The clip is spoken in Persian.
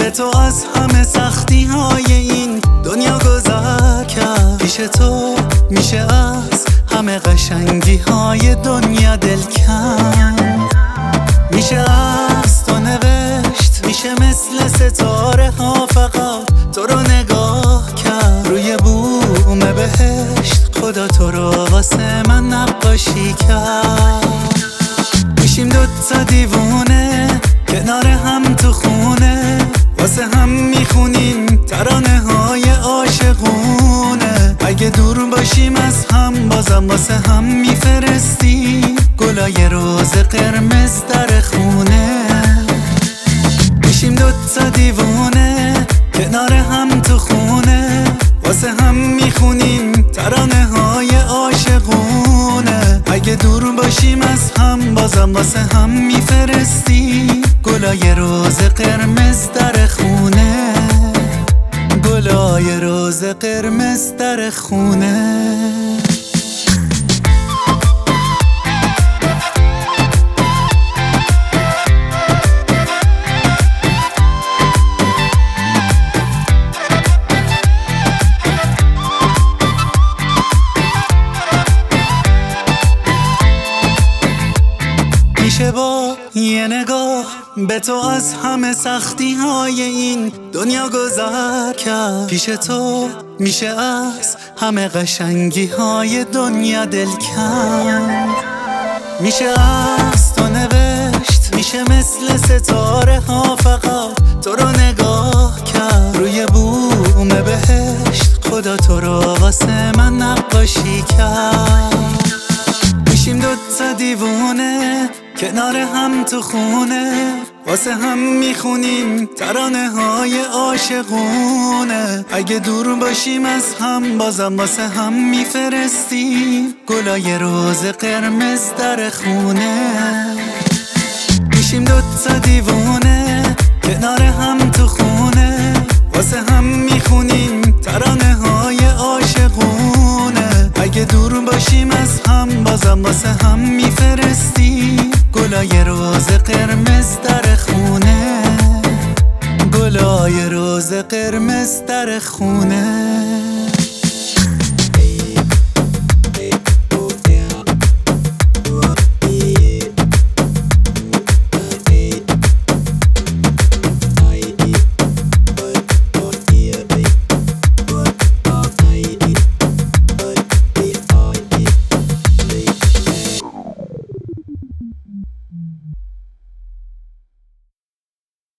به تو از همه سختی های این دنیا گذر کرد. پیش تو میشه از همه قشنگی های دنیا دل کند. میشه از تو نوشت، میشه مثل ستاره ها فقط تو رو نگاه کرد. روی بوم بهشت خدا تو رو واسه من نقاشی کرد. میشیم دوتا دیوونه کنار هم تو خونه، واسه هم میخونیم ترانه های عاشقونه. اگه دور باشیم از هم بازم واسه هم میفرستیم گلای روز قرمز در خونه. میشیم دوتا دیوونه کنار هم تو خونه، واسه هم میخونیم ترانه های عاشقونه. اگه دور باشیم از هم بازم واسه هم میفرستیم گلای روز قرمز در خونه. گلای روز قرمز در خونه. میشه با یه نگاه به تو از همه سختی های این دنیا گذر کرد. پیش تو میشه از همه قشنگی های دنیا دل کند. میشه از تو نوشت، میشه مثل ستاره ها فقط تو رو نگاه کرد. روی بوم بهشت خدا تو رو واسه من نقاشی کرد. میشیم دوتا دیوونه کنار هم تو خونه، واسه هم میخونیم ترانه های عاشقونه. اگه دور باشیم از هم بازم واسه هم میفرستیم گلای روز قرمز در خونه. میشیم دوتا دیوونه کنار هم تو خونه، واسه هم میخونیم ترانه های عاشقونه. اگه دور باشیم از هم بازم واسه هم میفرستیم گلای روز قرمز در خونه. گلای روز قرمز در خونه.